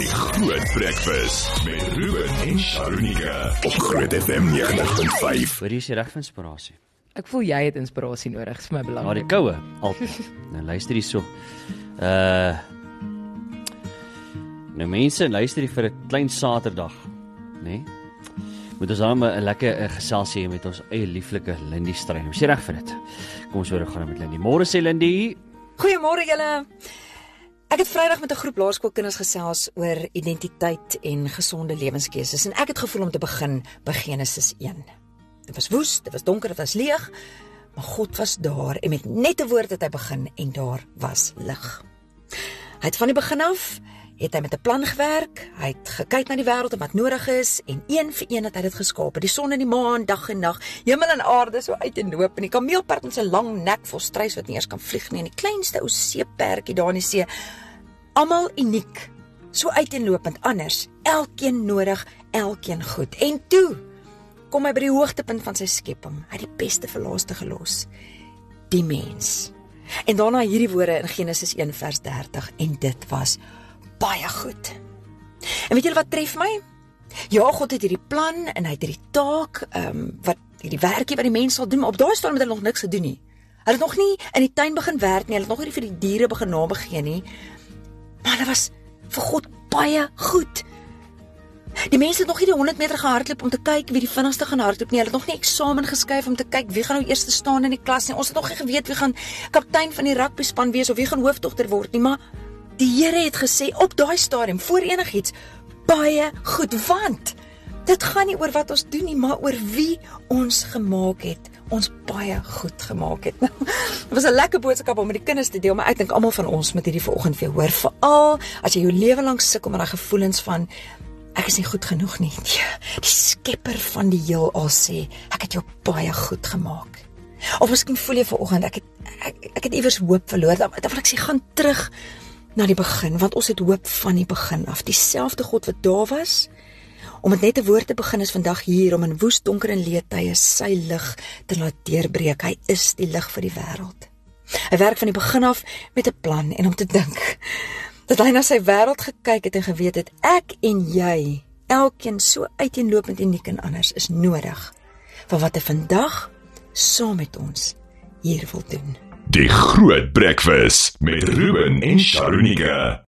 Die Groot Breakfast met Ruben en Sharonike op Groot FM 90.5. Wat is jy reg vir inspirasie? Ek voel jy het inspirasie nodig, is vir my Ja, belangrik. die koue, altyd. Nou luister hier so. Nou mense, luister hier vir 'n klein Saterdag, né? Moet ons dan 'n lekker geselsie hê met ons eie lieflike Lindy Strydom. Is jy reg vir dit? Kom ons hoor gaan met Lindy. Môre sê Lindy. Goeiemôre julle. Ek het Vrydag met 'n groep laerskoolkinders gesels oor identiteit en gesonde lewenskeuses en ek het gevoel om te begin by Genesis 1. Dit was woes, dit was donker, dit was leeg, maar God was daar en met net 'n woord het hy begin en daar was lig. Hy het van die begin af het hy met 'n plan gewerk, hy het gekyk na die wêreld en wat nodig is en een vir een het hy dit geskape, die son en die maan, dag en nag, hemel en aarde so uit en loop en die kameelperd met sy lang nek vol struis wat nie eers kan vlieg nie en die kleinste ou seeperdjie daar in die see, almal uniek, so uiteenlopend anders, elkeen nodig, elkeen goed. En toe kom hy by die hoogtepunt van sy skepping, hy het die beste vir laaste gelos, die mens. En daarna hierdie woorde in Genesis 1 vers 30 en dit was baie goed. En weet julle wat tref my? Ja, God het hierdie plan en hy het hierdie taak, wat hierdie werkie wat die mens sal doen, maar op daai stadium het hulle nog niks gedoen nie. Hulle het nog nie in die tuin begin werk nie, hulle het nog nie vir die diere begin name gee nie, maar hulle was vir God baie goed. Die mense het nog nie die 100 meter gehardloop om te kyk wie die vinnigste gaan hardloop nie, hulle het nog nie eksamen geskryf om te kyk wie gaan nou eerste staan in die klas nie, ons het nog nie geweet wie gaan kaptein van die rugbyspan wees of wie gaan hoofdogter word nie, maar die Here het gesê op daai stadium voor enigiets baie goed, want dit gaan nie oor wat ons doen nie, maar oor wie ons gemaak het, ons baie goed gemaak het. Dit was 'n lekker boodskap om met die kinders te deel, maar ek dink almal van ons moet hierdie vanoggend weer hoor, veral as jy jou lewe lank sukkel met daai gevoelens van ek is nie goed genoeg nie. Die skepper van die heelal sê, ek het jou baie goed gemaak. Of miskien voel jy vanoggend ek het iewers hoop verloor, dan wil ek sê gaan terug na die begin, want ons het hoop van die begin af. Dieselfde God wat daar was, om met net 'n woord te begin is vandag hier, om in woes, donker en leë tye sy lig te laat deurbreek. Hy is die lig vir die wêreld. Hy werk van die begin af met 'n plan, en om te dink dat hy na sy wêreld gekyk het en geweet het, ek en jy, elkeen so uiteenlopend uniek en anders, is nodig vir wat hy vandag saam met ons hier wil doen. Die Groot Breakfast met Ruben en Sharonike.